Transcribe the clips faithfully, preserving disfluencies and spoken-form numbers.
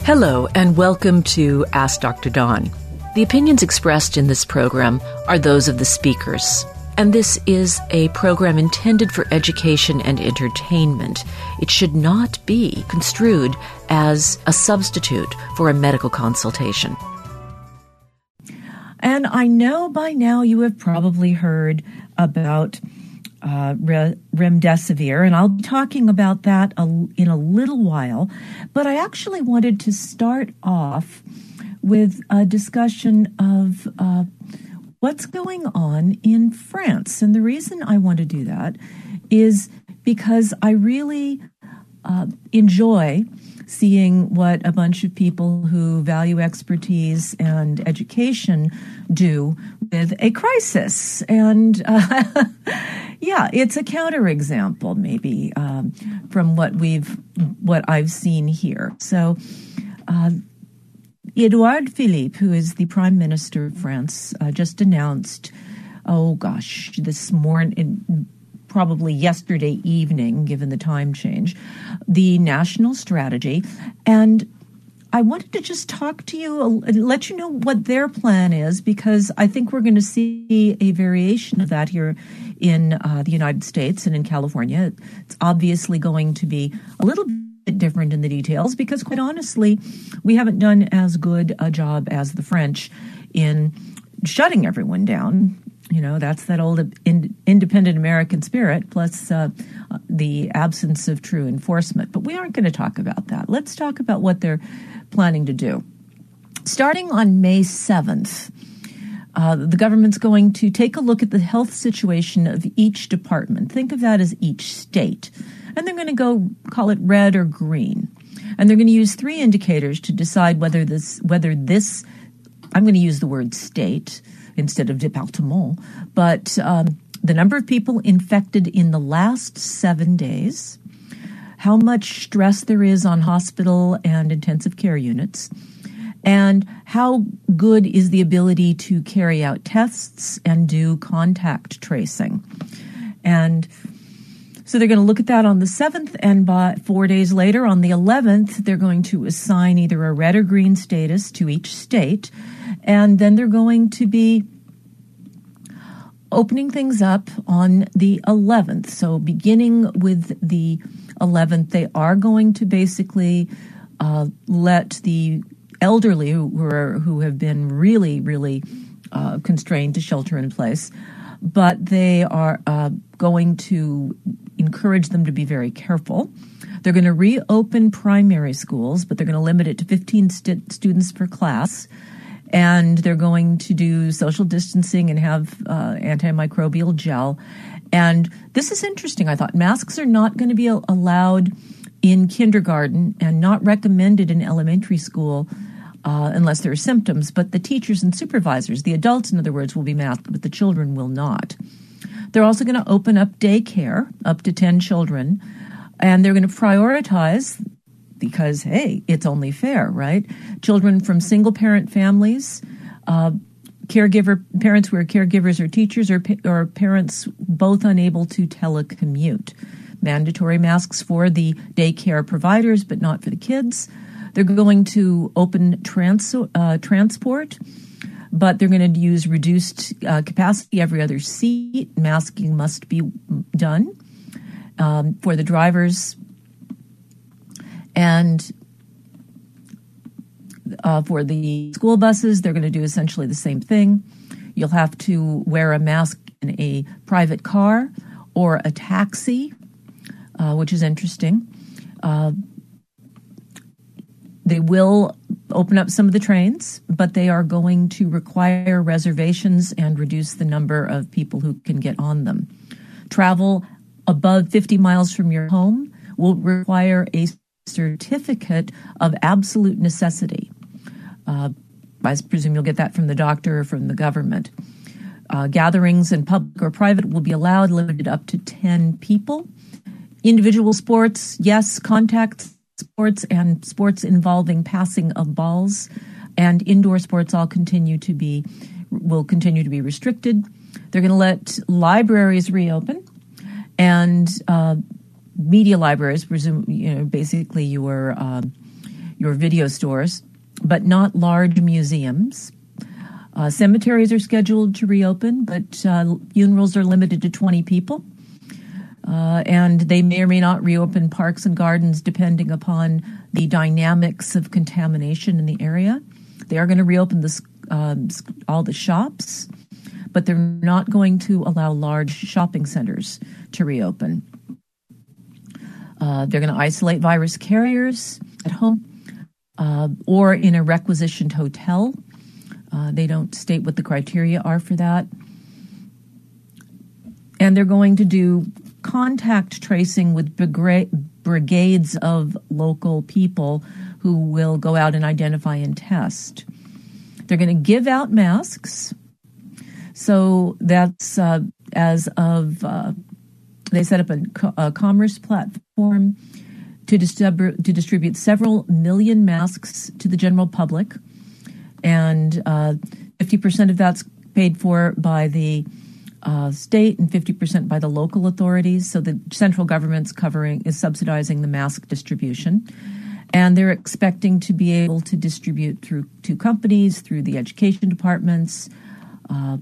Hello, and welcome to Ask Doctor Dawn. The opinions expressed in this program are those of the speakers, and this is a program intended for education and entertainment. It should not be construed as a substitute for a medical consultation. And I know by now you have probably heard about Uh, remdesivir, and I'll be talking about that a, in a little while. But I actually wanted to start off with a discussion of uh, what's going on in France. And the reason I want to do that is because I really uh, enjoy seeing what a bunch of people who value expertise and education do with a crisis. And uh, yeah, it's a counterexample, maybe, um, from what we've, what I've seen here. So, uh, Edouard Philippe, who is the Prime Minister of France, uh, just announced, oh gosh, this morning, probably yesterday evening, given the time change, the national strategy. And I wanted to just talk to you and let you know what their plan is, because I think we're going to see a variation of that here in uh, the United States and in California. It's obviously going to be a little bit different in the details because, quite honestly, we haven't done as good a job as the French in shutting everyone down. You know, that's that old in, independent American spirit, plus uh, the absence of true enforcement. But we aren't going to talk about that. Let's talk about what they're planning to do. Starting on May seventh, uh, the government's going to take a look at the health situation of each department. Think of that as each state. And they're going to go call it red or green. And they're going to use three indicators to decide whether this, whether this, I'm going to use the word state instead of département, but um, the number of people infected in the last seven days, how much stress there is on hospital and intensive care units, and how good is the ability to carry out tests and do contact tracing. And so they're going to look at that on the seventh, and by four days later, on the eleventh, they're going to assign either a red or green status to each state, and then they're going to be opening things up on the eleventh. So beginning with the eleventh, they are going to basically uh, let the elderly who are who have been really, really uh, constrained to shelter in place, but they are uh, going to encourage them to be very careful. They're going to reopen primary schools, but they're going to limit it to fifteen st- students per class. And they're going to do social distancing and have uh, antimicrobial gel. And this is interesting, I thought. Masks are not going to be allowed in kindergarten and not recommended in elementary school uh, unless there are symptoms. But the teachers and supervisors, the adults, in other words, will be masked, but the children will not. They're also going to open up daycare, up to ten children, and they're going to prioritize, because, hey, it's only fair, right? Children from single-parent families, uh, caregiver parents who are caregivers or teachers, or, or parents both unable to telecommute. Mandatory masks for the daycare providers, but not for the kids. They're going to open trans, uh, transport, but they're going to use reduced uh, capacity every other seat. Masking must be done um, for the drivers. And uh, for the school buses, they're going to do essentially the same thing. You'll have to wear a mask in a private car or a taxi, uh, which is interesting. Uh, they will open up some of the trains, but they are going to require reservations and reduce the number of people who can get on them. Travel above fifty miles from your home will require a certificate of absolute necessity. Uh, I presume you'll get that from the doctor or from the government. Uh, gatherings in public or private will be allowed, limited up to ten people. Individual sports, yes, contact sports and sports involving passing of balls and indoor sports all continue to be, will continue to be restricted. They're going to let libraries reopen and uh, media libraries, presume, you know, basically your uh, your video stores, but not large museums. Uh, cemeteries are scheduled to reopen, but uh, funerals are limited to twenty people. Uh, and they may or may not reopen parks and gardens depending upon the dynamics of contamination in the area. They are going to reopen the, uh, all the shops, but they're not going to allow large shopping centers to reopen. Uh, they're going to isolate virus carriers at home uh, or in a requisitioned hotel. Uh, they don't state what the criteria are for that. And they're going to do contact tracing with brigades of local people who will go out and identify and test. They're going to give out masks. So that's uh, as of, uh, they set up a, co- a commerce platform to, distrib- to distribute several million masks to the general public. And uh, fifty percent of that's paid for by the uh, state and fifty percent by the local authorities. So the central government's covering, is subsidizing the mask distribution. And they're expecting to be able to distribute through two companies, through the education departments. Uh,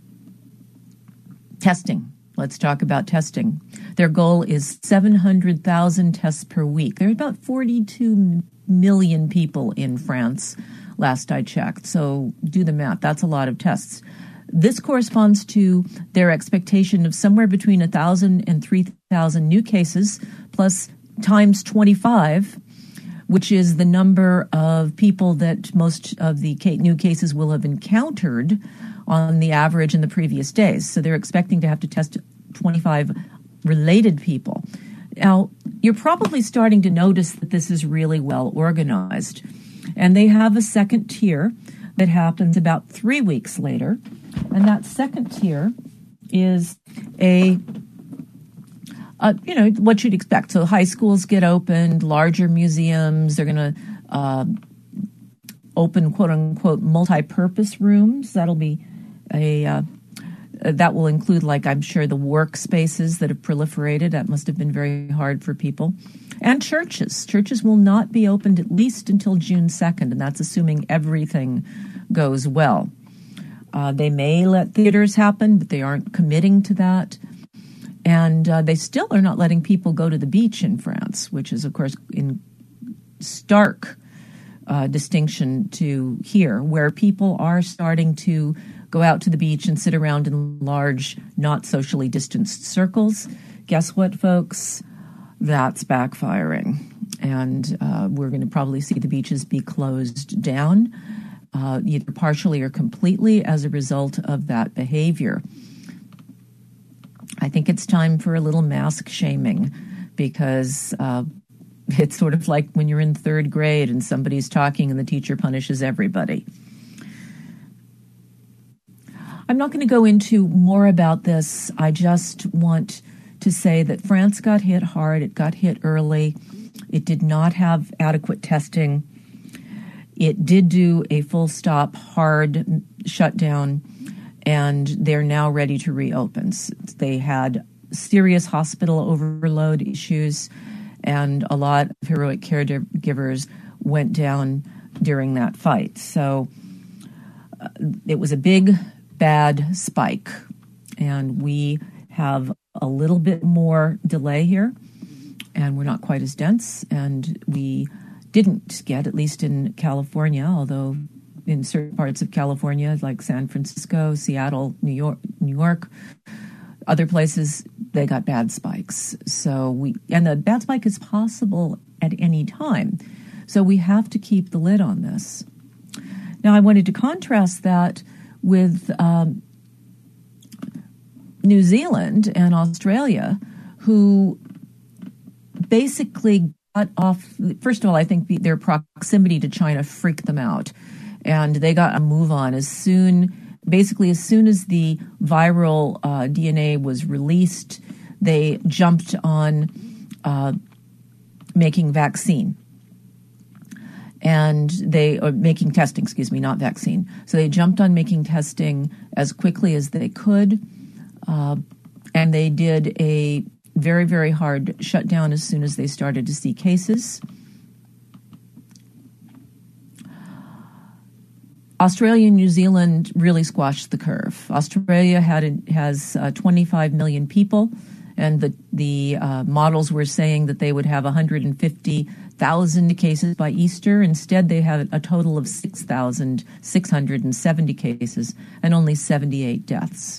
testing. Let's talk about testing. Their goal is seven hundred thousand tests per week. There are about forty-two million people in France, last I checked. So do the math. That's a lot of tests. This corresponds to their expectation of somewhere between one thousand and three thousand new cases, plus times twenty-five, which is the number of people that most of the new cases will have encountered on the average in the previous days. So they're expecting to have to test twenty-five related people. Now, you're probably starting to notice that this is really well organized. And they have a second tier that happens about three weeks later. And that second tier is a, uh, you know, what you'd expect. So high schools get opened, larger museums, they're going to uh, open, quote unquote, multi-purpose rooms. That'll be a, uh, that will include, like, I'm sure the workspaces that have proliferated. That must have been very hard for people. And churches. Churches will not be opened at least until June second, and that's assuming everything goes well. Uh, they may let theaters happen, but they aren't committing to that. And uh, they still are not letting people go to the beach in France, which is, of course, in stark uh, distinction to here, where people are starting to go out to the beach and sit around in large, not socially distanced circles. Guess what, folks? That's backfiring. And uh, we're going to probably see the beaches be closed down, uh, either partially or completely as a result of that behavior. I think it's time for a little mask shaming, because uh, it's sort of like when you're in third grade and somebody's talking and the teacher punishes everybody. I'm not going to go into more about this. I just want to say that France got hit hard. It got hit early. It did not have adequate testing. It did do a full stop, hard shutdown, and they're now ready to reopen. They had serious hospital overload issues, and a lot of heroic caregivers went down during that fight. So uh, it was a big, bad spike, and we have a little bit more delay here, and we're not quite as dense, and we didn't get, at least in California, although in certain parts of California, like San Francisco, Seattle, New York, New York, other places, they got bad spikes. So we, and the bad spike is possible at any time. So we have to keep the lid on this. Now, I wanted to contrast that with um, New Zealand and Australia, who basically got off. First of all, I think their proximity to China freaked them out, and they got a move on as soon, basically as soon as the viral uh, D N A was released, they jumped on uh, making vaccine. And they are making testing, excuse me, not vaccine. So they jumped on making testing as quickly as they could. Uh, and they did a very, very hard shutdown as soon as they started to see cases. Australia and New Zealand really squashed the curve. Australia had has uh, twenty-five million people, and the the uh, models were saying that they would have one hundred fifty thousand cases by Easter. Instead, they had a total of six thousand six hundred seventy cases and only seventy-eight deaths.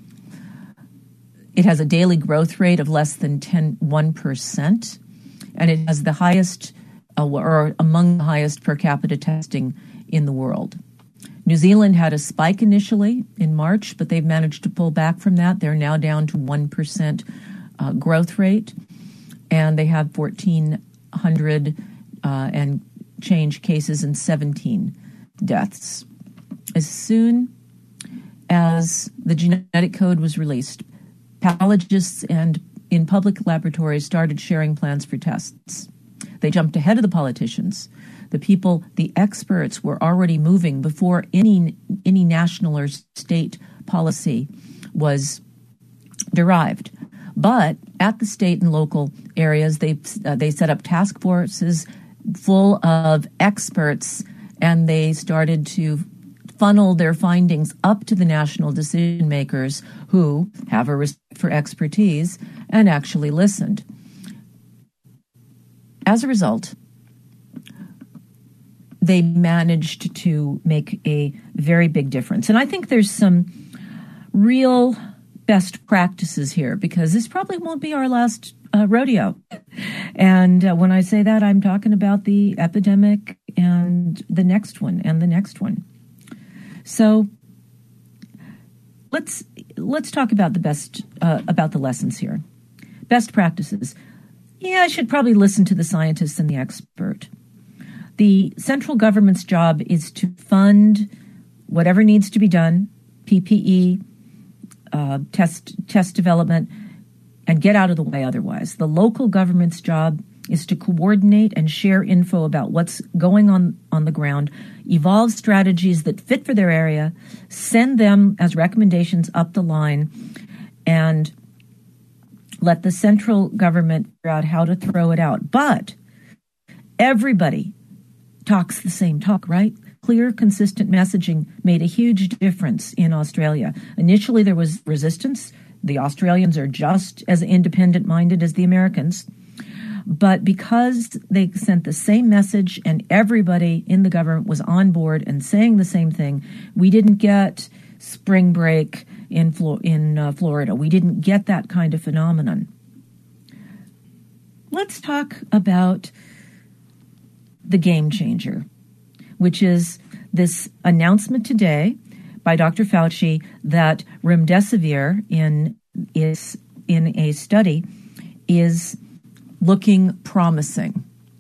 It has a daily growth rate of less than one percent, and it has the highest, uh, or among the highest per capita testing in the world. New Zealand had a spike initially in March, but they've managed to pull back from that. They're now down to one percent uh, growth rate, and they have fourteen hundred uh, and change cases and seventeen deaths. As soon as the genetic code was released, pathologists and in public laboratories started sharing plans for tests. They jumped ahead of the politicians. The people, the experts, were already moving before any any national or state policy was derived. But at the state and local areas, they uh, they set up task forces full of experts, and they started to funnel their findings up to the national decision makers who have a respect for expertise and actually listened. As a result, they managed to make a very big difference. And I think there's some real best practices here, because this probably won't be our last uh, rodeo. And uh, when I say that, I'm talking about the epidemic and the next one and the next one. So let's let's talk about the best uh, about the lessons here. Best practices. Yeah, I should probably listen to the scientists and the expert. The central government's job is to fund whatever needs to be done, P P E, uh, test test development, and get out of the way otherwise. The local government's job is to coordinate and share info about what's going on on the ground, evolve strategies that fit for their area, send them as recommendations up the line, and let the central government figure out how to throw it out. But everybody talks the same talk, right? Clear, consistent messaging made a huge difference in Australia. Initially, there was resistance. The Australians are just as independent-minded as the Americans. But because they sent the same message and everybody in the government was on board and saying the same thing, we didn't get spring break in Flo- in uh, Florida. We didn't get that kind of phenomenon. Let's talk about the game changer, which is this announcement today by Doctor Fauci that remdesivir in is in a study is looking promising.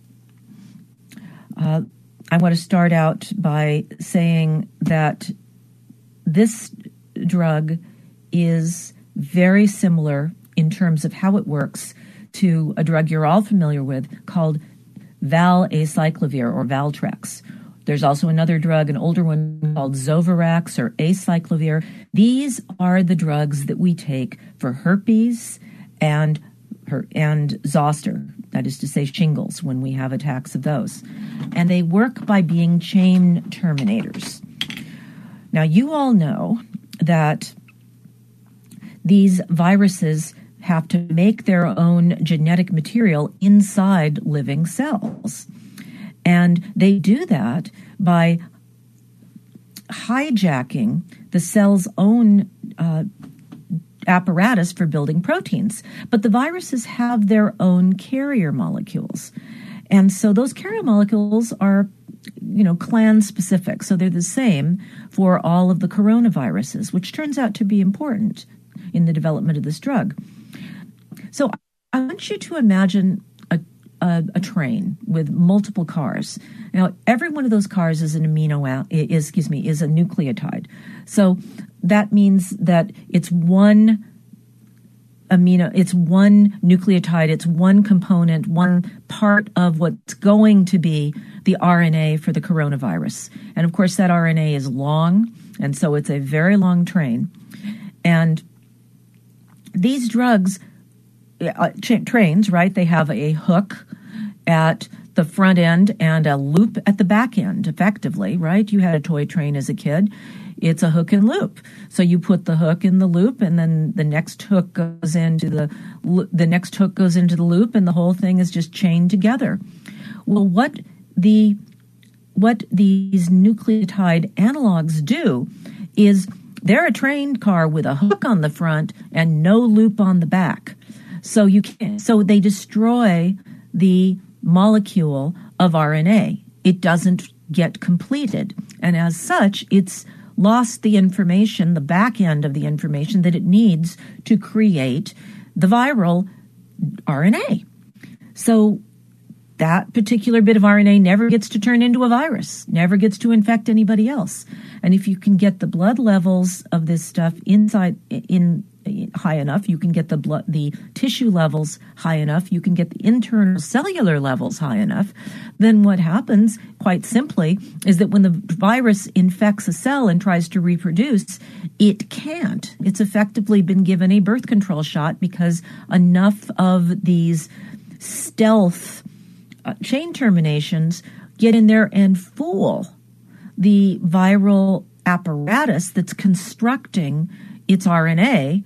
Uh, I want to start out by saying that this drug is very similar in terms of how it works to a drug you're all familiar with called valacyclovir or Valtrex. There's also another drug, an older one called Zovirax or acyclovir. These are the drugs that we take for herpes and her, and zoster, that is to say shingles, when we have attacks of those. And they work by being chain terminators. Now, you all know that these viruses have to make their own genetic material inside living cells. And they do that by hijacking the cell's own uh, apparatus for building proteins. But the viruses have their own carrier molecules. And so those carrier molecules are, you know, clan specific. So they're the same for all of the coronaviruses, which turns out to be important in the development of this drug. So I want you to imagine a, a, a train with multiple cars. Now, every one of those cars is an amino is excuse me is a nucleotide. So that means that it's one amino, it's one nucleotide, it's one component, one part of what's going to be the R N A for the coronavirus. And of course, that R N A is long, and so it's a very long train. And these drugs, uh, tra- trains, right, they have a hook at the front end and a loop at the back end, effectively, right? You had a toy train as a kid. It's a hook and loop. So you put the hook in the loop, and then the next hook goes into the the next hook goes into the loop, and the whole thing is just chained together. Well, what the what these nucleotide analogs do is they're a train car with a hook on the front and no loop on the back. So you can so they destroy the molecule of R N A. It doesn't get completed, and as such, it's lost the information, the back end of the information that it needs to create the viral R N A. So that particular bit of R N A never gets to turn into a virus, never gets to infect anybody else. And if you can get the blood levels of this stuff inside in high enough, you can get the blood, the tissue levels high enough, you can get the internal cellular levels high enough, then what happens, quite simply, is that when the virus infects a cell and tries to reproduce, it can't. It's effectively been given a birth control shot because enough of these stealth uh, chain terminations get in there and fool the viral apparatus that's constructing its R N A,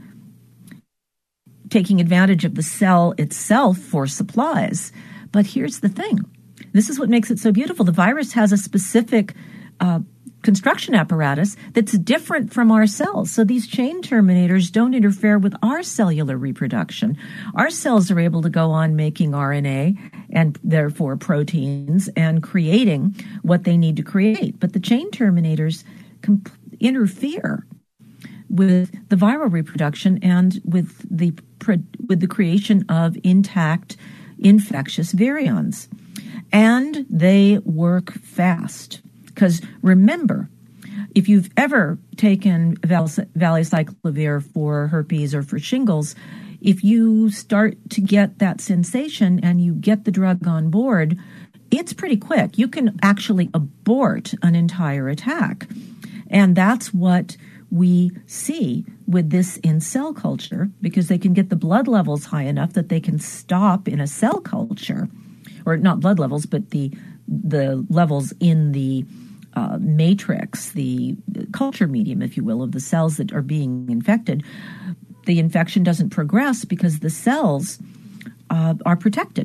taking advantage of the cell itself for supplies. But here's the thing. This is what makes it so beautiful. The virus has a specific uh, construction apparatus that's different from our cells. So these chain terminators don't interfere with our cellular reproduction. Our cells are able to go on making R N A and therefore proteins and creating what they need to create. But the chain terminators comp- interfere with the viral reproduction and with the with the creation of intact infectious virions. And they work fast. Because remember, if you've ever taken valacyclovir for herpes or for shingles, if you start to get that sensation and you get the drug on board, it's pretty quick. You can actually abort an entire attack. And that's what we see with this in cell culture, because they can get the blood levels high enough that they can stop in a cell culture, or not blood levels, but the the levels in the uh, matrix, the culture medium, if you will, of the cells that are being infected. The infection doesn't progress because the cells uh, are protected.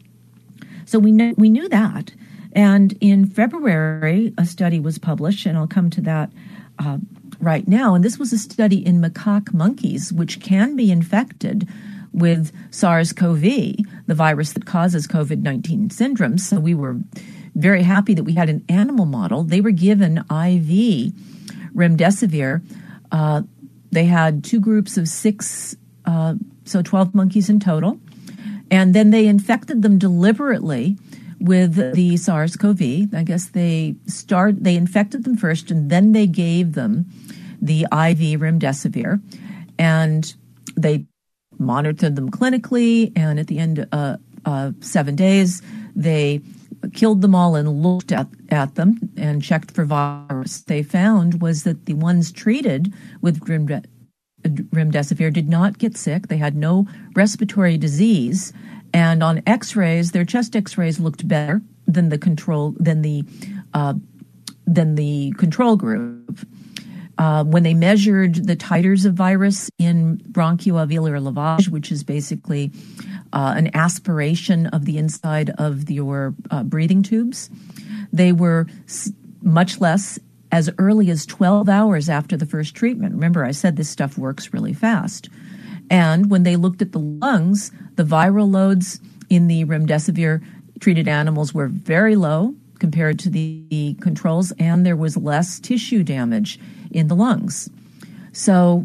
So we kn- we knew that. And in February, a study was published, and I'll come to that uh, right now. And this was a study in macaque monkeys, which can be infected with SARS-CoV, the virus that causes COVID nineteen syndromes. So we were very happy that we had an animal model. They were given I V remdesivir. Uh, they had two groups of six, uh, so twelve monkeys in total. And then they infected them deliberately with the SARS-CoV. I guess they start, they infected them first, and then they gave them the I V remdesivir. And they monitored them clinically, and at the end of uh, uh, seven days, they killed them all and looked at, at them and checked for virus. They found was that the ones treated with remde- remdesivir did not get sick. They had no respiratory disease, and on X-rays, their chest X-rays looked better than the control than the uh, than the control group. Uh, when they measured the titers of virus in bronchoalveolar lavage, which is basically uh, an aspiration of the inside of your uh, breathing tubes, they were s- much less as early as twelve hours after the first treatment. Remember, I said this stuff works really fast. And when they looked at the lungs, the viral loads in the remdesivir-treated animals were very low compared to the, the controls, and there was less tissue damage in the lungs. So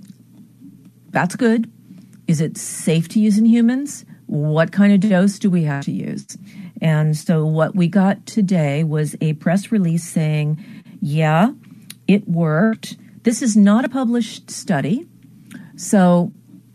that's good. Is it safe to use in humans? What kind of dose do we have to use? And so what we got today was a press release saying, yeah, it worked. This is not a published study. So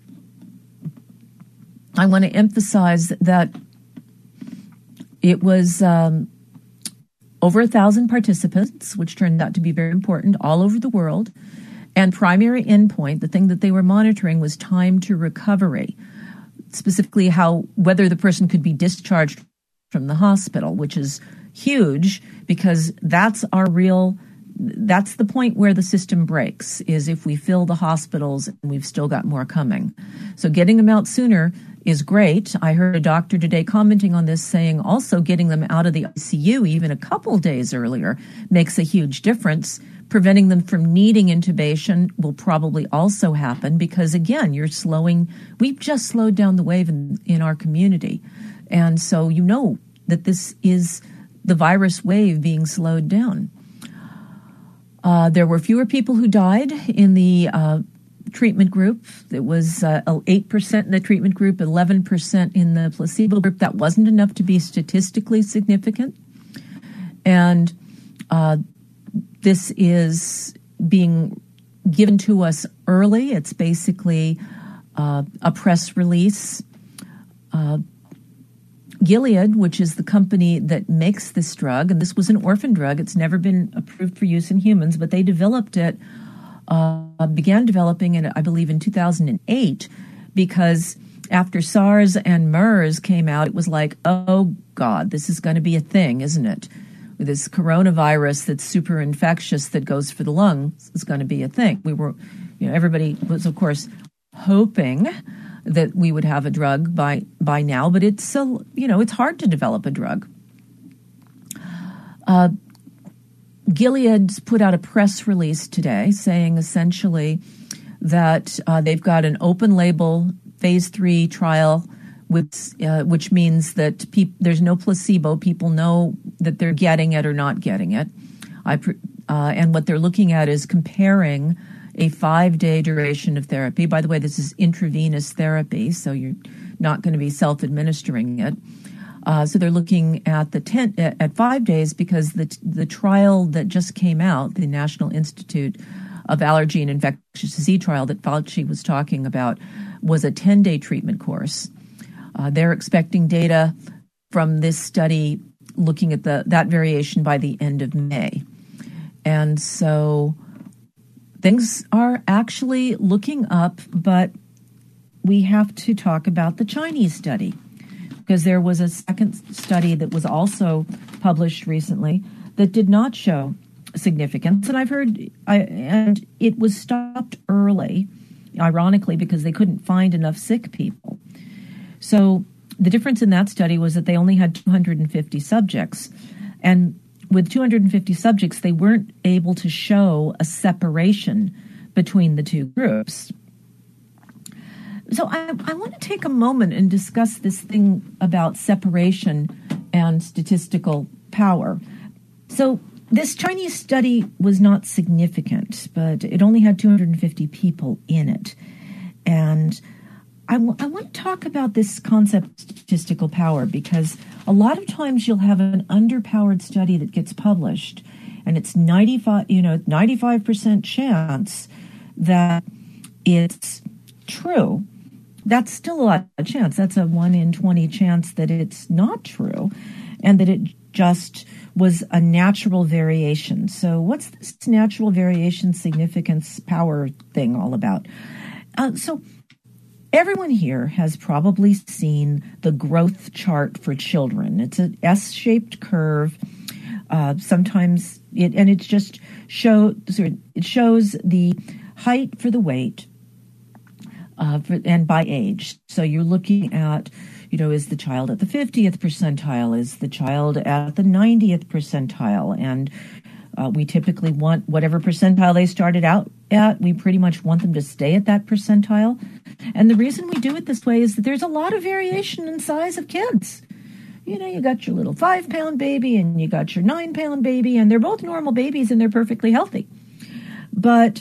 I want to emphasize that it was um, over a thousand participants, which turned out to be very important all over the world. And primary endpoint, the thing that they were monitoring, was time to recovery, specifically how whether the person could be discharged from the hospital, which is huge because that's our real, that's the point where the system breaks, is if we fill the hospitals and we've still got more coming. So getting them out sooner is great. I heard a doctor today commenting on this saying also getting them out of the I C U even a couple days earlier makes a huge difference. Preventing them from needing intubation will probably also happen because, again, you're slowing, we've just slowed down the wave in, in our community. And so you know that this is the virus wave being slowed down. Uh, there were fewer people who died in the uh, treatment group. It was uh, eight percent in the treatment group, eleven percent in the placebo group. That wasn't enough to be statistically significant. And uh, this is being given to us early. It's basically uh, a press release. Uh, Gilead, which is the company that makes this drug, and this was an orphan drug. It's never been approved for use in humans, but they developed it, uh, began developing it, I believe, in two thousand eight, because after SARS and MERS came out, it was like, oh, God, this is going to be a thing, isn't it? This coronavirus that's super infectious that goes for the lungs is going to be a thing. We were, you know, everybody was, of course, hoping that we would have a drug by by now, but it's so, you know, it's hard to develop a drug. Uh, Gilead's put out a press release today saying essentially that uh, they've got an open label phase three trial, with, uh, which means that pe- there's no placebo. People know that they're getting it or not getting it. I pre- uh, and what they're looking at is comparing a five-day duration of therapy. By the way, this is intravenous therapy, so you're not going to be self-administering it. Uh, so they're looking at the ten, at five days because the the trial that just came out, the National Institute of Allergy and Infectious Disease trial that Fauci was talking about, was a ten-day treatment course. Uh, they're expecting data from this study looking at the that variation by the end of May. And so things are actually looking up, but we have to talk about the Chinese study because there was a second study that was also published recently that did not show significance. And I've heard, I, and it was stopped early, ironically, because they couldn't find enough sick people. So the difference in that study was that they only had two hundred fifty subjects. And with two hundred fifty subjects, they weren't able to show a separation between the two groups. So I, I want to take a moment and discuss this thing about separation and statistical power. So this Chinese study was not significant, but it only had two hundred fifty people in it. And I, w- I want to talk about this concept of statistical power because a lot of times you'll have an underpowered study that gets published and it's ninety-five, you know, ninety-five percent chance that it's true. That's still a lot of chance. That's a one in twenty chance that it's not true and that it just was a natural variation. So what's this natural variation significance power thing all about? Uh, so everyone here has probably seen the growth chart for children. It's an S-shaped curve. Uh, sometimes it, and it's just show, sorry, it shows the height for the weight uh, for, and by age. So you're looking at, you know, is the child at the fiftieth percentile? Is the child at the ninetieth percentile? And uh, we typically want whatever percentile they started out at, we pretty much want them to stay at that percentile. And the reason we do it this way is that there's a lot of variation in size of kids. You know, you got your little five-pound baby and you got your nine-pound baby, and they're both normal babies and they're perfectly healthy. But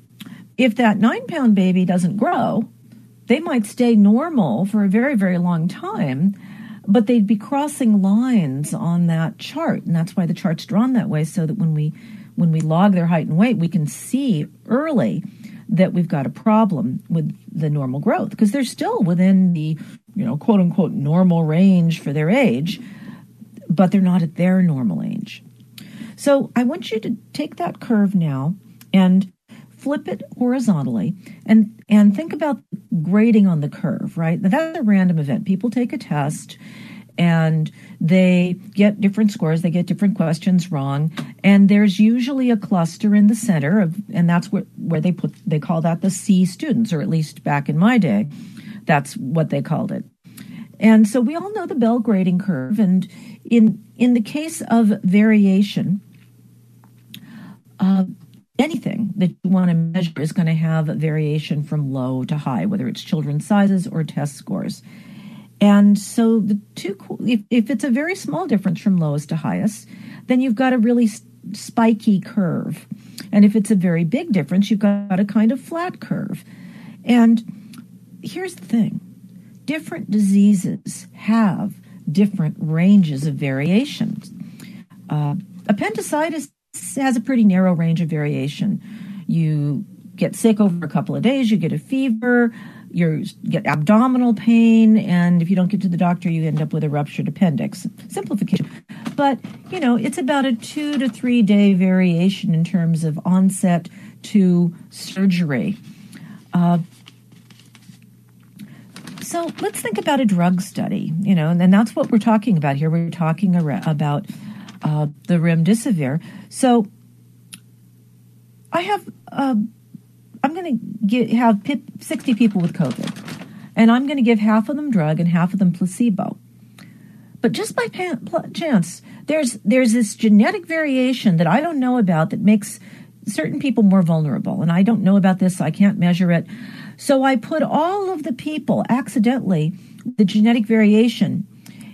if that nine-pound baby doesn't grow, they might stay normal for a very, very long time, but they'd be crossing lines on that chart. And that's why the chart's drawn that way, so that when we when we log their height and weight, we can see early that we've got a problem with the normal growth because they're still within the, you know, quote unquote normal range for their age, but they're not at their normal age. So I want you to take that curve now and flip it horizontally and, and think about grading on the curve, right? Now, that's a random event. People take a test And they get different scores, they get different questions wrong, and there's usually a cluster in the center of, and that's where, where they put, they call that the C students, or at least back in my day, that's what they called it. And so we all know the Bell grading curve, and in in the case of variation, uh, anything that you want to measure is going to have a variation from low to high, whether it's children's sizes or test scores. And so the two, if, if it's a very small difference from lowest to highest, then you've got a really spiky curve. And if it's a very big difference, you've got a kind of flat curve. And here's the thing. Different diseases have different ranges of variation. Uh, appendicitis has a pretty narrow range of variation. You get sick over a couple of days, you get a fever, you get abdominal pain, and if you don't get to the doctor, you end up with a ruptured appendix. Simplification. But, you know, it's about a two to three day variation in terms of onset to surgery. Uh, so let's think about a drug study, you know, and, and that's what we're talking about here. We're talking ar- about uh, the remdesivir. So I have... Uh, I'm going to have sixty people with COVID, and I'm going to give half of them drug and half of them placebo. But just by chance, there's there's this genetic variation that I don't know about that makes certain people more vulnerable, and I don't know about this, so I can't measure it. So I put all of the people, accidentally, the genetic variation,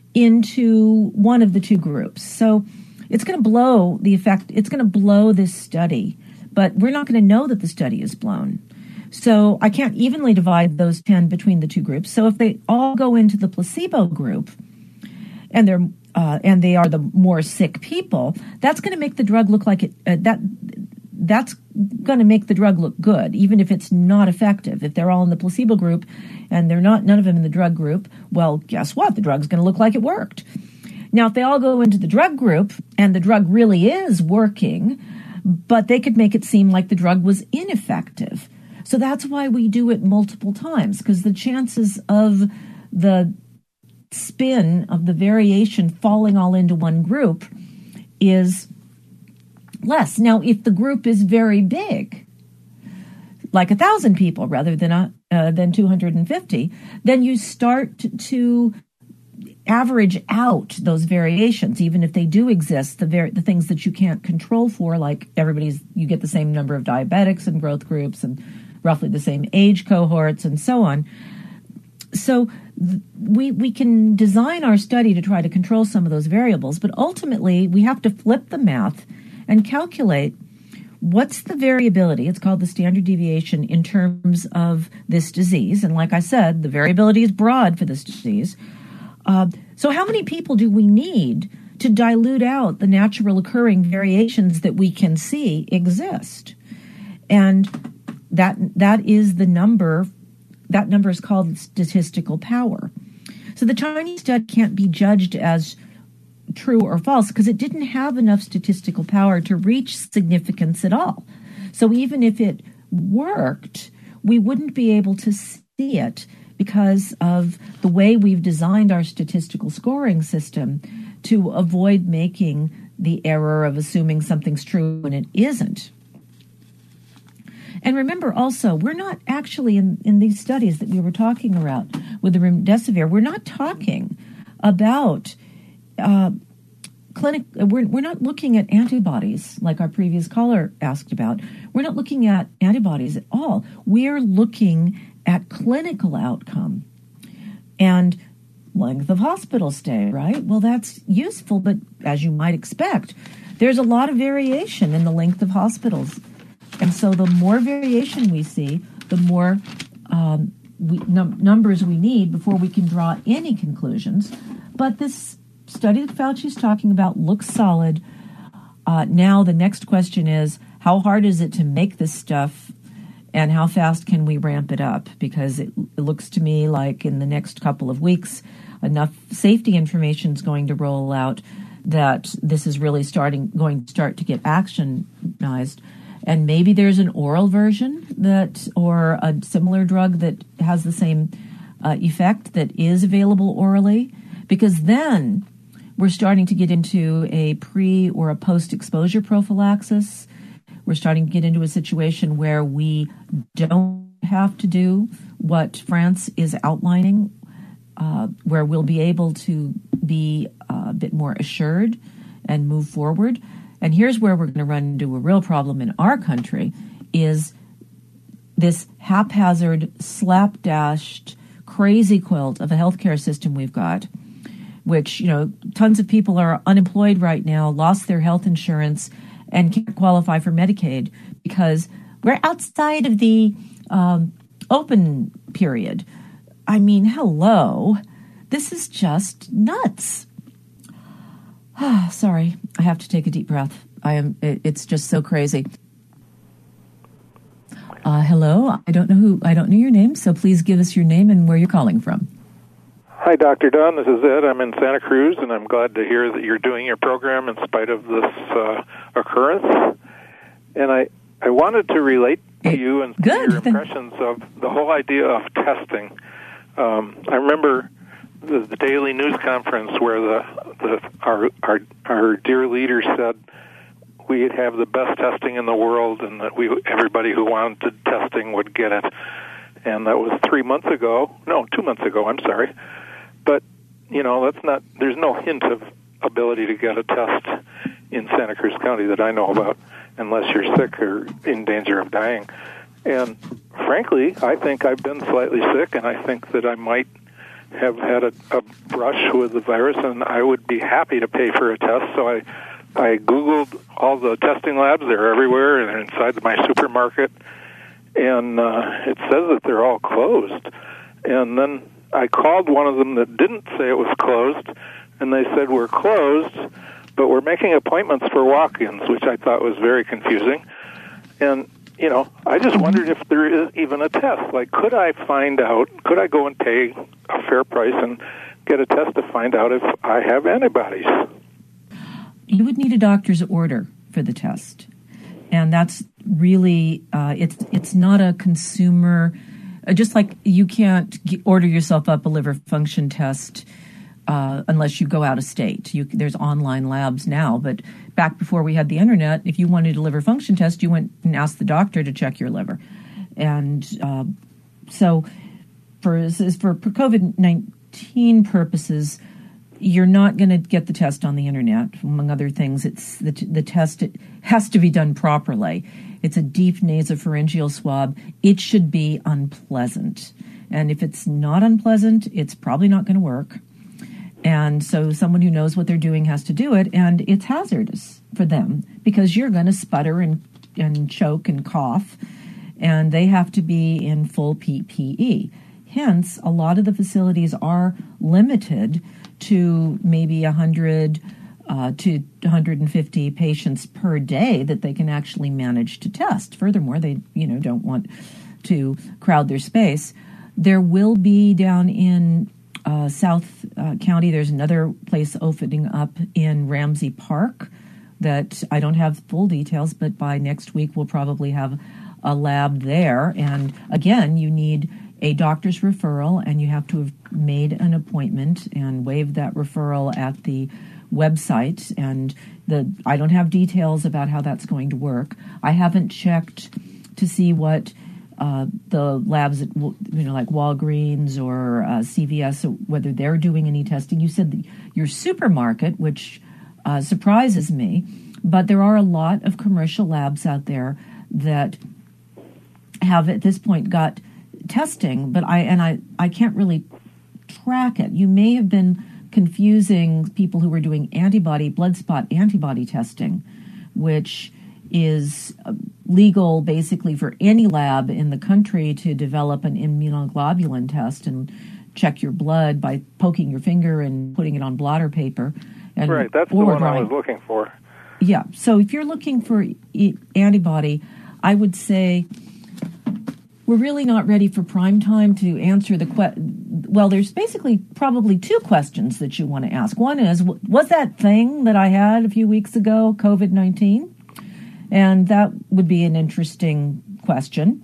into one of the two groups. So it's going to blow the effect, it's going to blow this study. But we're not going to know that the study is blown. So I can't evenly divide those ten between the two groups. So if they all go into the placebo group and they're uh, and they are the more sick people, that's going to make the drug look like it. Uh, that that's going to make the drug look good, even if it's not effective. If they're all in the placebo group and they're not, none of them in the drug group, well, guess what? The drug's going to look like it worked. Now, if they all go into the drug group and the drug really is working, but they could make it seem like the drug was ineffective. So that's why we do it multiple times, because the chances of the spin of the variation falling all into one group is less. Now, if the group is very big, like a thousand people rather than a, uh, than two hundred fifty, then you start to average out those variations, even if they do exist, the ver- the things that you can't control for, like everybody's, you get the same number of diabetics and growth groups and roughly the same age cohorts and so on. So th- we we can design our study to try to control some of those variables, but ultimately we have to flip the math and calculate what's the variability, it's called the standard deviation, in terms of this disease. And like I said, the variability is broad for this disease. Uh, so how many people do we need to dilute out the natural occurring variations that we can see exist? And that that is the number, that number is called statistical power. So the Chinese study can't be judged as true or false because it didn't have enough statistical power to reach significance at all. So even if it worked, we wouldn't be able to see it because of the way we've designed our statistical scoring system to avoid making the error of assuming something's true when it isn't. And remember also, we're not actually, in, in these studies that we were talking about with the remdesivir, we're not talking about uh, clinic, we're, we're not looking at antibodies like our previous caller asked about. We're not looking at antibodies at all. We're looking at clinical outcome and length of hospital stay, right? Well, that's useful, but as you might expect, there's a lot of variation in the length of hospitals. And so the more variation we see, the more um, we, num- numbers we need before we can draw any conclusions. But this study that Fauci's talking about looks solid. Uh, now the next question is, how hard is it to make this stuff? And how fast can we ramp it up? Because it, it looks to me like in the next couple of weeks, enough safety information is going to roll out that this is really starting going to start to get actionized. And maybe there's an oral version that, or a similar drug that has the same uh, effect that is available orally. because then we're starting to get into a pre or a post-exposure prophylaxis. We're starting to get into a situation where we don't have to do what France is outlining, uh, where we'll be able to be a bit more assured and move forward. And here's where we're going to run into a real problem in our country is this haphazard, slapdashed, crazy quilt of a healthcare system we've got, which, you know, tons of people are unemployed right now, lost their health insurance, and can't qualify for Medicaid because we're outside of the um, open period. I mean, hello. This is just nuts. Sorry, I have to take a deep breath. I am. It, it's just so crazy. Uh, hello. I don't know who. I don't know your name, so please give us your name and where you're calling from. Hi, Doctor Don. This is Ed. I'm in Santa Cruz, and I'm glad to hear that you're doing your program in spite of this uh, occurrence. And I, I wanted to relate to you and Good. your impressions of the whole idea of testing. Um, I remember the, the daily news conference where the, the our, our our dear leader said we'd have the best testing in the world, and that we everybody who wanted testing would get it. And that was three months ago. No, two months ago. I'm sorry. But, you know, that's not, there's no hint of ability to get a test in Santa Cruz County that I know about unless you're sick or in danger of dying. And frankly, I think I've been slightly sick, and I think that I might have had a, a brush with the virus, and I would be happy to pay for a test. So I, I Googled all the testing labs. They're everywhere, and they're inside my supermarket. And uh, it says that they're all closed. And then I called one of them that didn't say it was closed, and they said, we're closed, but we're making appointments for walk-ins, which I thought was very confusing. And, you know, I just wondered if there is even a test. Like, could I find out, could I go and pay a fair price and get a test to find out if I have antibodies? You would need a doctor's order for the test. And that's really, uh, it's it's not a consumer, uh, just like you can't g- order yourself up a liver function test uh, unless you go out of state. You, there's online labs now, but back before we had the internet, if you wanted a liver function test, you went and asked the doctor to check your liver. And uh, so for, for COVID nineteen purposes, you're not going to get the test on the internet. Among other things, it's the, the test it has to be done properly. It's a deep nasopharyngeal swab. It should be unpleasant. And if it's not unpleasant, it's probably not going to work. And so someone who knows what they're doing has to do it. And it's hazardous for them because you're going to sputter and, and choke and cough. And they have to be in full P P E. Hence, a lot of the facilities are limited to maybe one hundred uh, to one hundred fifty patients per day that they can actually manage to test. Furthermore, they you know don't want to crowd their space. There will be down in uh, South uh, County, there's another place opening up in Ramsey Park that I don't have full details, but by next week we'll probably have a lab there. And again, you need a doctor's referral, and you have to have made an appointment and waived that referral at the website. And the I don't have details about how that's going to work. I haven't checked to see what uh, the labs at, you know, like Walgreens or uh, C V S, whether they're doing any testing. You said the, your supermarket, which uh, surprises me, but there are a lot of commercial labs out there that have at this point got testing, but I and I, I can't really track it. You may have been confusing people who were doing antibody, blood spot antibody testing, which is legal basically for any lab in the country to develop an immunoglobulin test and check your blood by poking your finger and putting it on blotter paper. And right, that's the one I was looking for. Yeah, so if you're looking for e- antibody, I would say we're really not ready for prime time to answer the question. Well, there's basically probably two questions that you want to ask. One is, was that thing that I had a few weeks ago COVID nineteen? And that would be an interesting question.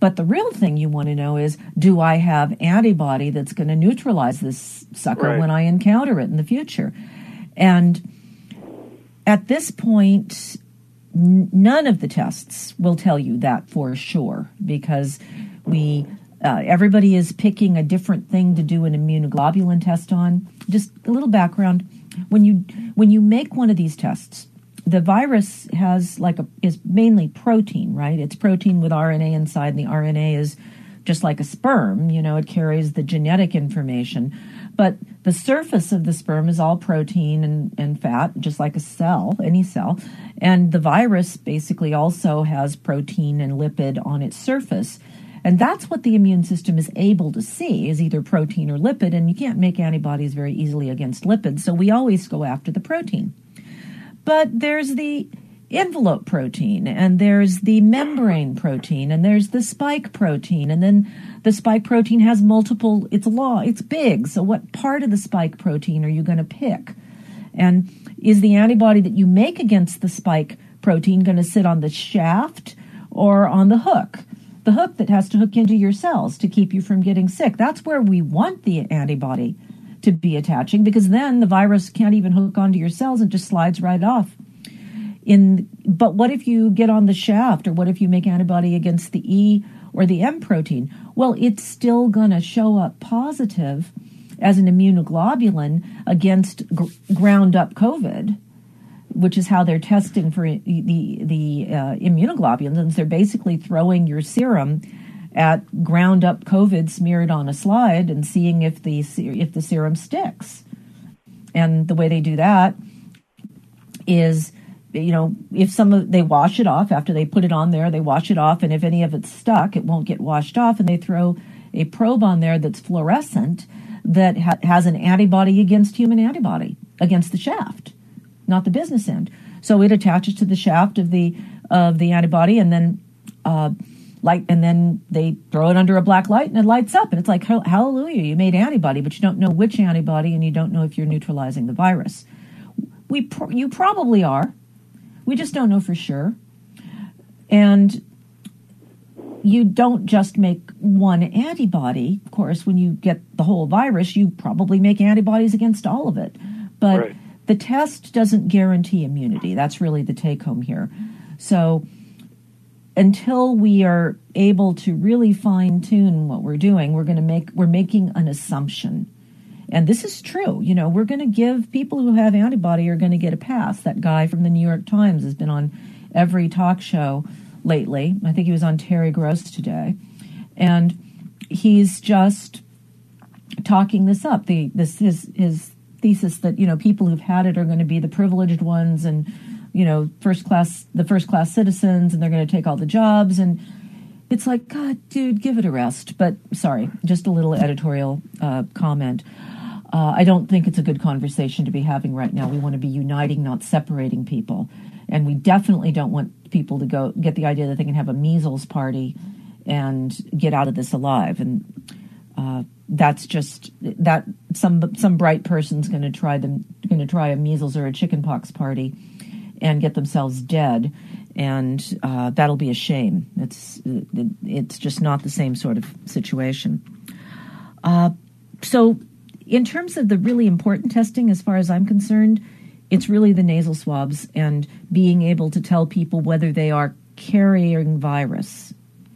But the real thing you want to know is, do I have antibody that's going to neutralize this sucker right. when I encounter it in the future? And at this point, n- none of the tests will tell you that for sure, because we uh, everybody is picking a different thing to do an immunoglobulin test on. Just a little background: when you when you make one of these tests, the virus has like a is mainly protein, right? It's protein with R N A inside, and the R N A is just like a sperm. You know, it carries the genetic information. But the surface of the sperm is all protein and, and fat, just like a cell, any cell. And the virus basically also has protein and lipid on its surface. And that's what the immune system is able to see, is either protein or lipid. And you can't make antibodies very easily against lipids, so we always go after the protein. But there's the envelope protein, and there's the membrane protein, and there's the spike protein, and then the spike protein has multiple, it's long, it's big, so what part of the spike protein are you going to pick? And is the antibody that you make against the spike protein going to sit on the shaft or on the hook? The hook that has to hook into your cells to keep you from getting sick. That's where we want the antibody to be attaching, because then the virus can't even hook onto your cells and just slides right off. In, but what if you get on the shaft, or what if you make antibody against the E or the M protein? Well, it's still going to show up positive as an immunoglobulin against gr- ground up COVID, which is how they're testing for the, the uh, immunoglobulins. They're basically throwing your serum at ground up COVID smeared on a slide and seeing if the if the serum sticks. And the way they do that is, you know, if some of they wash it off after they put it on there, they wash it off, and if any of it's stuck, it won't get washed off, and they throw a probe on there that's fluorescent that ha- has an antibody against human antibody against the shaft, not the business end. So it attaches to the shaft of the of the antibody, and then uh, light, and then they throw it under a black light, and it lights up, and it's like, hallelujah, you made antibody, but you don't know which antibody, and you don't know if you're neutralizing the virus. We pr- you probably are. We just don't know for sure. And you don't just make one antibody. Of course, when you get the whole virus, you probably make antibodies against all of it. But right. the test doesn't guarantee immunity. That's really the take home here. So until we are able to really fine tune what we're doing, we're going to make, we're making an assumption. And this is true. You know, we're going to give people who have antibody are going to get a pass. That guy from the New York Times has been on every talk show lately. I think he was on Terry Gross today. And he's just talking this up. The this his his thesis that, you know, people who've had it are going to be the privileged ones, and, you know, first class the first class citizens, and they're going to take all the jobs. And it's like, God, dude, give it a rest. But sorry, just a little editorial uh, comment. Uh, I don't think it's a good conversation to be having right now. We want to be uniting, not separating people. And we definitely don't want people to go get the idea that they can have a measles party and get out of this alive. And uh, that's just that some some bright person's going to try them going to try a measles or a chickenpox party and get themselves dead, and uh, that'll be a shame. It's it's just not the same sort of situation. Uh, so. In terms of the really important testing, as far as I'm concerned, it's really the nasal swabs and being able to tell people whether they are carrying virus.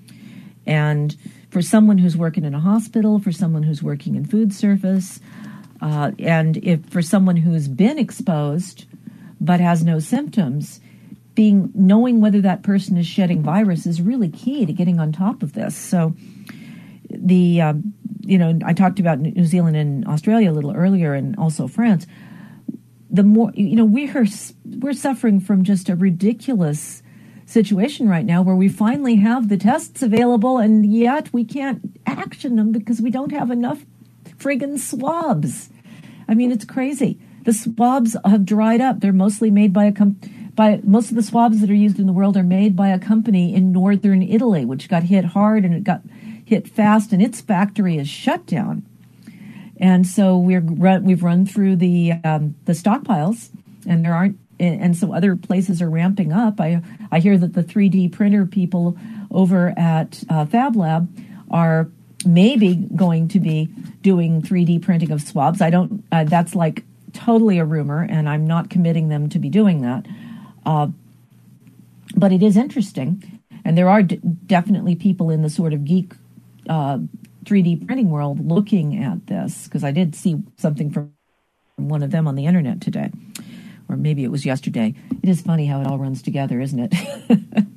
And for someone who's working in a hospital, for someone who's working in food service, uh, and if for someone who's been exposed but has no symptoms, being knowing whether that person is shedding virus is really key to getting on top of this. So the um, you know, I talked about New Zealand and Australia a little earlier, and also France. The more, you know, we're we're suffering from just a ridiculous situation right now where we finally have the tests available, and yet we can't action them because we don't have enough friggin' swabs. I mean, it's crazy. The swabs have dried up. They're mostly made by a com- by most of the swabs that are used in the world are made by a company in northern Italy, which got hit hard, and it got hit fast, and its factory is shut down. And so we're run, we've run through the um, the stockpiles, and there aren't, and so other places are ramping up. I I hear that the three D printer people over at uh, Fab Lab are maybe going to be doing three D printing of swabs. I don't, uh, that's like totally a rumor, and I'm not committing them to be doing that. Uh, but it is interesting, and there are d- definitely people in the sort of geek uh, three D printing world looking at this, because I did see something from one of them on the internet today, or maybe it was yesterday. It is funny how it all runs together, isn't it?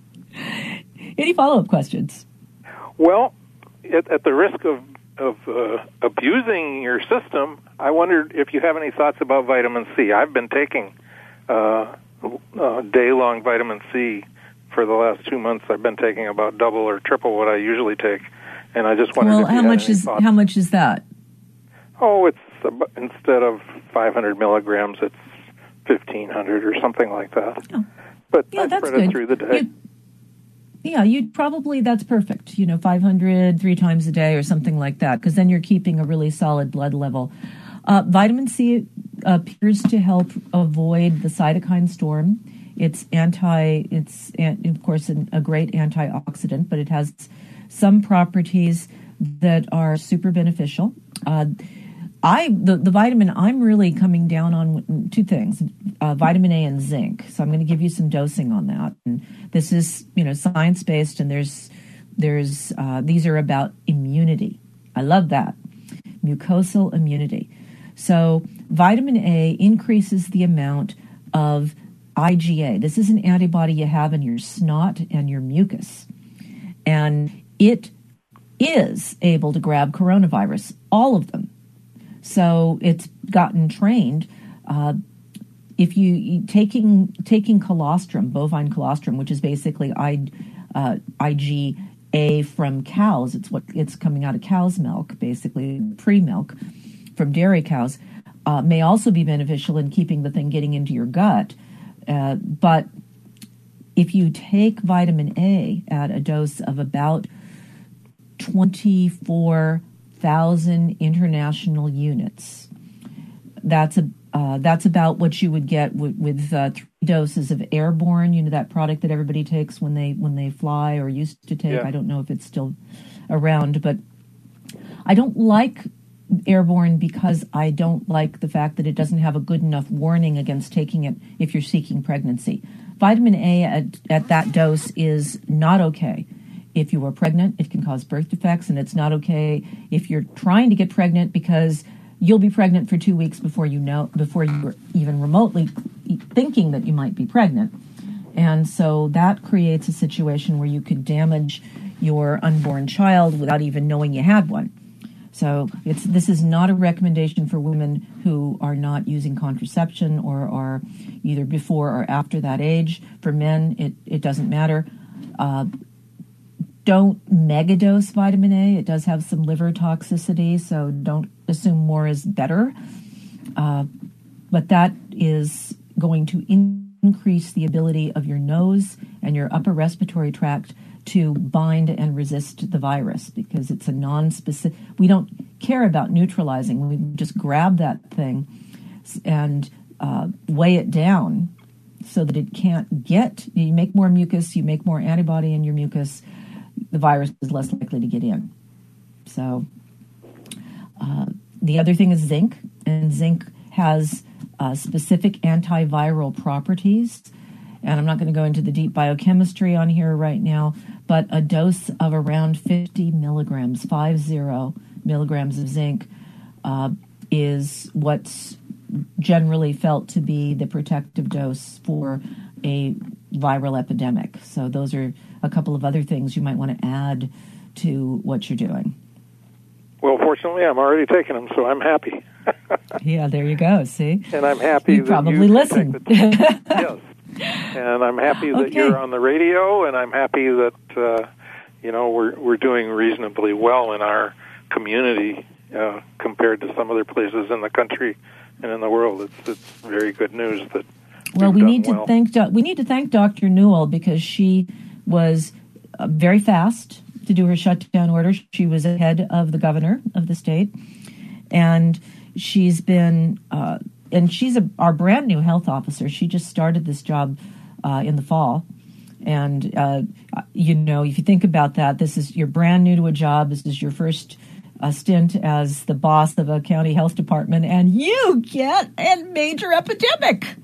Any follow-up questions? Well, at, at the risk of of uh, abusing your system, I wondered if you have any thoughts about vitamin C. I've been taking uh, uh, day-long vitamin C for the last two months. I've been taking about double or triple what I usually take, and I just wondered well, if you how had much any is thoughts. how much is that? Oh, it's about, instead of five hundred milligrams, it's fifteen hundred or something like that. Oh. But yeah, I that's spread good. it through the day. You, yeah, you'd probably, that's perfect. You know, five hundred three times a day or something like that, because then you're keeping a really solid blood level. Uh, vitamin C appears to help avoid the cytokine storm. It's anti, it's of course an, a great antioxidant, but it has some properties that are super beneficial. Uh, I the, the vitamin I'm really coming down on two things, uh, vitamin A and zinc. So I'm going to give you some dosing on that. And this is, you know, science based, and there's there's uh, these are about immunity. I love that, mucosal immunity. So vitamin A increases the amount of I G A. This is an antibody you have in your snot and your mucus, and it is able to grab coronavirus, all of them. So it's gotten trained. Uh, if you taking taking colostrum, bovine colostrum, which is basically I, uh, I G A from cows, it's what it's coming out of cow's milk, basically pre-milk from dairy cows, uh, may also be beneficial in keeping the thing getting into your gut. Uh, but if you take vitamin A at a dose of about twenty-four thousand international units. That's a uh, that's about what you would get with, with uh, three doses of Airborne. You know, that product that everybody takes when they when they fly or used to take. Yeah. I don't know if it's still around, but I don't like Airborne because I don't like the fact that it doesn't have a good enough warning against taking it if you're seeking pregnancy. Vitamin A at, at that dose is not okay. If you are pregnant, it can cause birth defects, and it's not okay if you're trying to get pregnant, because you'll be pregnant for two weeks before you know, before you're even remotely thinking that you might be pregnant. And so that creates a situation where you could damage your unborn child without even knowing you had one. So it's this is not a recommendation for women who are not using contraception or are either before or after that age. For men, it, it doesn't matter. Uh, Don't megadose vitamin A. It does have some liver toxicity, so don't assume more is better. Uh, but that is going to in- increase the ability of your nose and your upper respiratory tract to bind and resist the virus, because it's a non-specific. We don't care about neutralizing. We just grab that thing and uh, weigh it down so that it can't get. You make more mucus, you make more antibody in your mucus, the virus is less likely to get in. So uh, the other thing is zinc, and zinc has uh, specific antiviral properties. And I'm not going to go into the deep biochemistry on here right now, but a dose of around fifty milligrams, five zero milligrams of zinc uh, is what's generally felt to be the protective dose for a viral epidemic. So those are a couple of other things you might want to add to what you're doing. Well, fortunately, I'm already taking them, so I'm happy. Yeah, there you go. See? And I'm happy you that probably you listen. Yes. And I'm happy that Okay. you're on the radio, and I'm happy that, uh, you know, we're we're doing reasonably well in our community uh, compared to some other places in the country and in the world. It's it's very good news that Well, we've we done need to well. thank Do- we need to thank Doctor Newell, because she was uh, very fast to do her shutdown order. She was ahead of the governor of the state, and she's been uh, and she's a, our brand new health officer. She just started this job uh, in the fall, And, uh, you know, if you think about that, this is, you're brand new to a job. This is your first uh, stint as the boss of a county health department, and you get a major epidemic.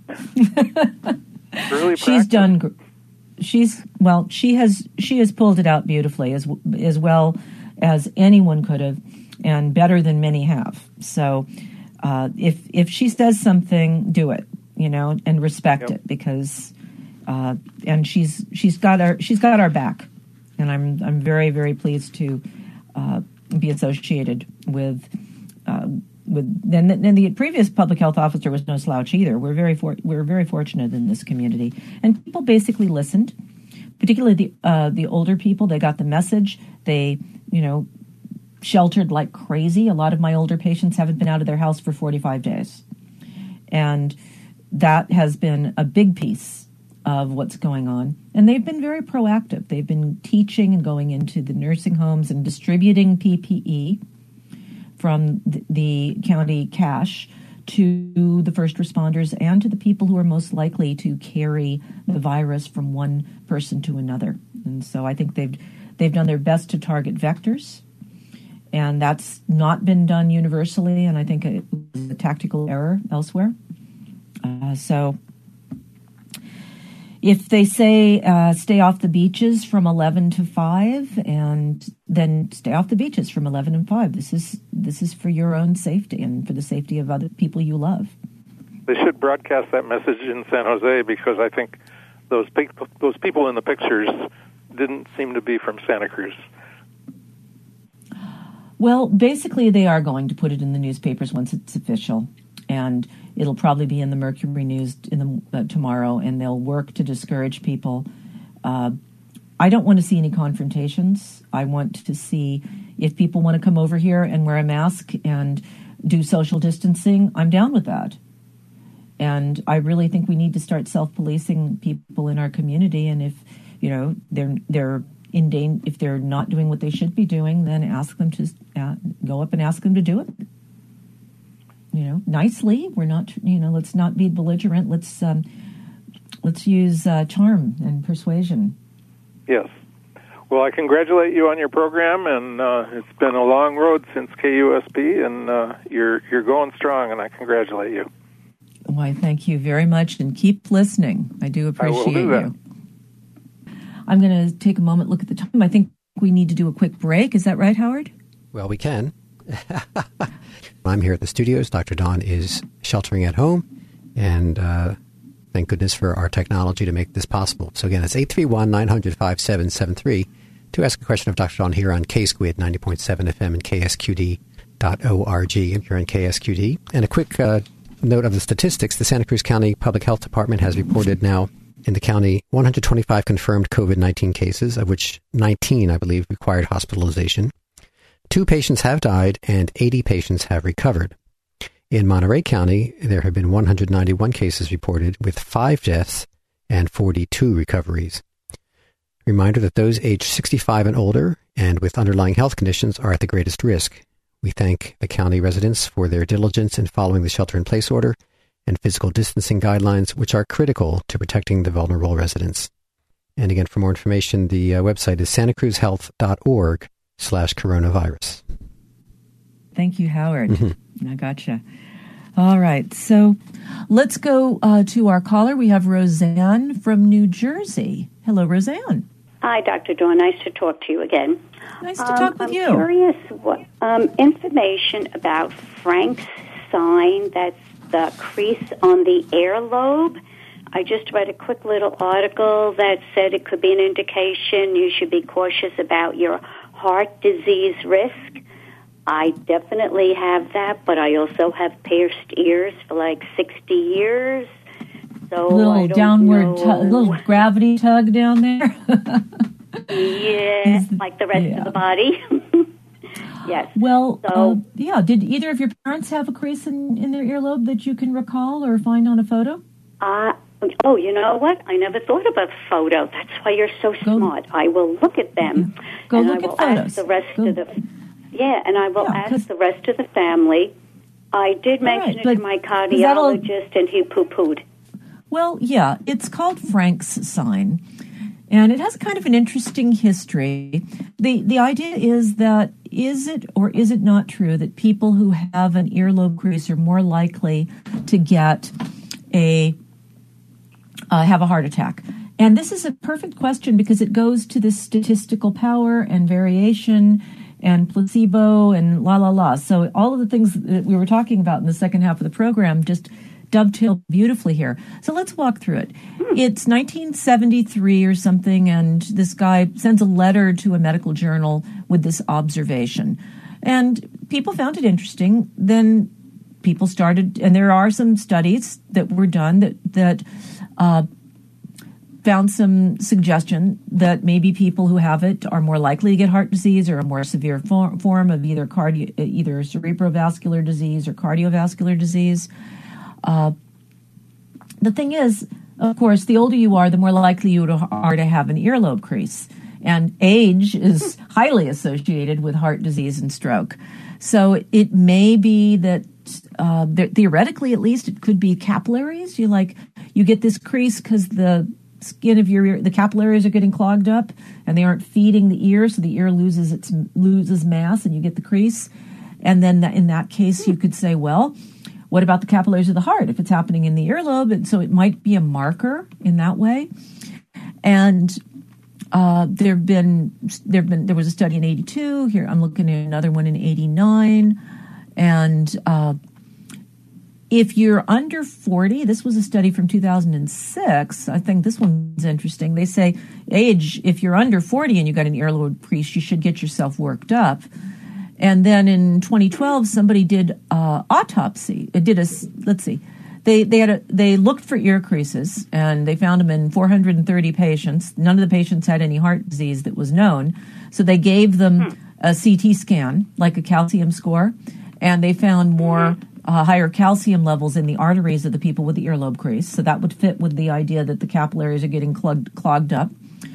Really She's done, she's, well, she has, she has pulled it out beautifully as, as well as anyone could have, and better than many have. So, uh, if, if she says something, do it, you know, and respect yep. it, because, Uh, and she's she's got our she's got our back, and I'm I'm very very pleased to uh, be associated with uh, with. Then then the previous public health officer was no slouch either. We're very for, we're very fortunate in this community, and people basically listened, particularly the uh, the older people. They got the message. They you know sheltered like crazy. A lot of my older patients haven't been out of their house for forty-five days, and that has been a big piece of what's going on. And they've been very proactive. They've been teaching and going into the nursing homes and distributing P P E from the, the county cash to the first responders and to the people who are most likely to carry the virus from one person to another. And so I think they've they've done their best to target vectors. And that's not been done universally, and I think it was a tactical error elsewhere. Uh, so if they say uh, stay off the beaches from eleven to five, and then stay off the beaches from eleven and five. This is this is for your own safety and for the safety of other people you love. They should broadcast that message in San Jose, because I think those people, those people in the pictures didn't seem to be from Santa Cruz. Well, basically, they are going to put it in the newspapers once it's official, and it'll probably be in the Mercury News in the, uh, tomorrow, and they'll work to discourage people. Uh, I don't want to see any confrontations. I want to see if people want to come over here and wear a mask and do social distancing, I'm down with that. And I really think we need to start self-policing people in our community. And if, you know, they're they're in danger, if they're not doing what they should be doing, then ask them to uh, go up and ask them to do it. You know, nicely. We're not, you know, let's not be belligerent. Let's um, let's use uh, charm and persuasion. Yes. Well, I congratulate you on your program, and uh, it's been a long road since K U S P, and uh, you're you're going strong, and I congratulate you. Why, thank you very much, and keep listening. I do appreciate I will do that. you. I'm going to take a moment, look at the time. I think we need to do a quick break. Is that right, Howard? Well, we can. I'm here at the studios. Doctor Dawn is sheltering at home, and uh, thank goodness for our technology to make this possible. So again, it's eight three one, nine hundred, five seven seven three to ask a question of Doctor Dawn here on K S Q D ninety point seven F M and K S Q D dot org if you're in K S Q D. And a quick uh, note of the statistics. The Santa Cruz County Public Health Department has reported now in the county one hundred twenty-five confirmed COVID nineteen cases, of which nineteen, I believe, required hospitalization. Two patients have died and eighty patients have recovered. In Monterey County, there have been one hundred ninety-one cases reported with five deaths and forty-two recoveries. Reminder that those aged sixty-five and older and with underlying health conditions are at the greatest risk. We thank the county residents for their diligence in following the shelter-in-place order and physical distancing guidelines, which are critical to protecting the vulnerable residents. And again, for more information, the uh, website is santa cruz health dot org slash coronavirus. Thank you, Howard. Mm-hmm. I gotcha. All right. So let's go uh, to our caller. We have Roseanne from New Jersey. Hello, Roseanne. Hi, Doctor Dawn. Nice to talk to you again. Nice to um, talk with I'm you. I'm curious what um, information about Frank's sign, that's the crease on the earlobe. I just read a quick little article that said it could be an indication you should be cautious about your heart disease risk. I definitely have that, but I also have pierced ears for like sixty years. So little I don't downward, know. tu- little gravity tug down there. Yeah, like the rest yeah. of the body. Yes. Well, so, uh, yeah. Did either of your parents have a crease in, in their earlobe that you can recall or find on a photo? Uh, oh, you know what? I never thought of a photo. That's why you're so Go, smart. I will look at them. Go and look I will at photos. ask the rest Go. of the. Yeah, and I will Yeah, ask the rest of the family. I did mention right, it to my that'll- cardiologist, and he poo-pooed. Well, yeah, it's called Frank's sign. And it has kind of an interesting history. The the idea is that is it or is it not true that people who have an earlobe crease are more likely to get a uh, have a heart attack? And this is a perfect question because it goes to this statistical power and variation and placebo and la la la. So all of the things that we were talking about in the second half of the program just dovetail beautifully here. So let's walk through it. It's nineteen seventy-three or something, and this guy sends a letter to a medical journal with this observation. And people found it interesting. Then people started, and there are some studies that were done that, that uh, found some suggestion that maybe people who have it are more likely to get heart disease or a more severe form, form of either cardio, either cerebrovascular disease or cardiovascular disease. Uh, the thing is, of course, the older you are, the more likely you are to have an earlobe crease. And age is highly associated with heart disease and stroke. So it may be that, uh, theoretically at least, it could be capillaries. You like, you get this crease because the skin of your ear, the capillaries are getting clogged up and they aren't feeding the ear, so the ear loses its loses mass and you get the crease. And then in that case, you could say, well, what about the capillaries of the heart if it's happening in the earlobe? And so it might be a marker in that way. And uh, there've been there've been there was a study in eighty-two. Here I'm looking at another one in eighty-nine. And uh, if you're under forty, this was a study from two thousand six. I think this one's interesting. They say age, if you're under forty and you got an earlobe crease, you should get yourself worked up. And then in twenty twelve, somebody did uh, autopsy. It did a let's see, they they had a, they looked for ear creases and they found them in four hundred thirty patients. None of the patients had any heart disease that was known, so they gave them a C T scan, like a calcium score, and they found more uh, higher calcium levels in the arteries of the people with the earlobe crease. So that would fit with the idea that the capillaries are getting clogged clogged up.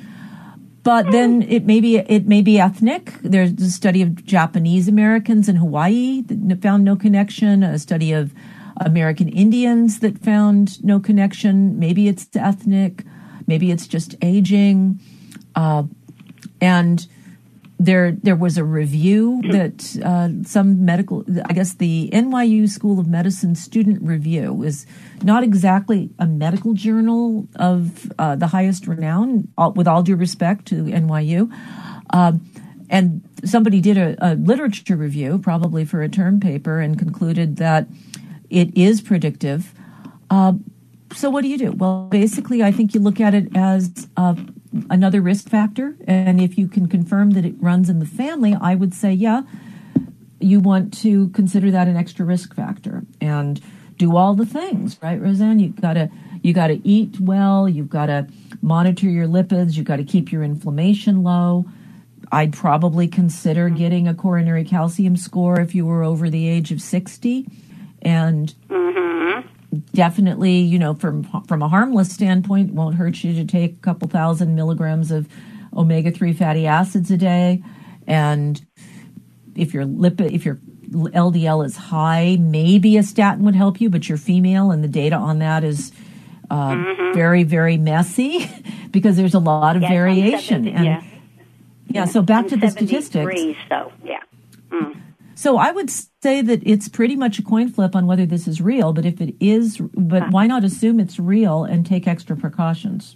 But then it may be it may be ethnic. There's a study of Japanese Americans in Hawaii that found no connection. A study of American Indians that found no connection. Maybe it's ethnic. Maybe it's just aging. Uh, and there there was a review that uh, some medical, I guess the N Y U School of Medicine student review is not exactly a medical journal of uh, the highest renown, all, with all due respect to N Y U. Um, and somebody did a, a literature review, probably for a term paper, and concluded that it is predictive. Uh, so what do you do? Well, basically, I think you look at it as uh, another risk factor. And if you can confirm that it runs in the family, I would say, yeah, you want to consider that an extra risk factor and do all the things, right, Roseanne? You've got to you got to eat well. You've got to monitor your lipids. You've got to keep your inflammation low. I'd probably consider getting a coronary calcium score if you were over the age of sixty. And mm-hmm. definitely, you know, from from a harmless standpoint, it won't hurt you to take a couple thousand milligrams of omega three fatty acids a day. And if your lipid, if your L D L is high, maybe a statin would help you, but you're female and the data on that is uh, mm-hmm. very, very messy because there's a lot of yes, variation. seventy, and yeah. yeah, so back I'm to the statistics. So, yeah. Mm. So I would say that it's pretty much a coin flip on whether this is real, but if it is, but huh. why not assume it's real and take extra precautions?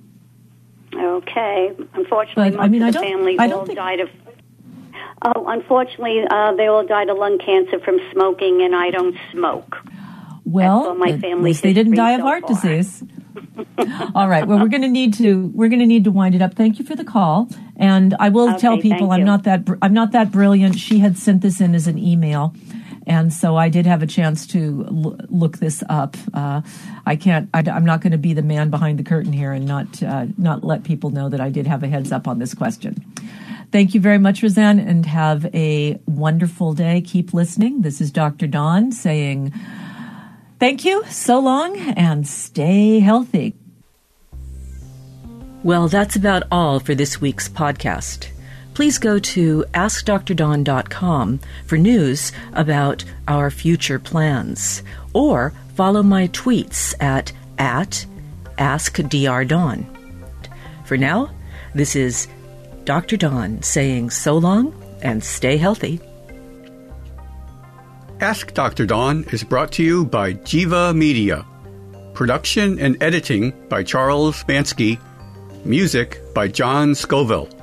Okay. Unfortunately, but, most I mean, of I the don't, family I all don't think, died of... Oh, unfortunately, uh, they all died of lung cancer from smoking, and I don't smoke. Well, my at family least they didn't die of so heart far. disease. All right. Well, we're going to need to we're going to need to wind it up. Thank you for the call, and I will okay, tell people I'm you. not that I'm not that brilliant. She had sent this in as an email, and so I did have a chance to l- look this up. Uh, I can't. I, I'm not going to be the man behind the curtain here and not uh, not let people know that I did have a heads up on this question. Thank you very much, Roseanne, and have a wonderful day. Keep listening. This is Doctor Dawn saying thank you, so long, and stay healthy. Well, that's about all for this week's podcast. Please go to ask dr dawn dot com for news about our future plans, or follow my tweets at, at ask dr dawn. For now, this is Doctor Don saying so long and stay healthy. Ask Doctor Don is brought to you by Jiva Media. Production and editing by Charles Bansky. Music by John Scoville.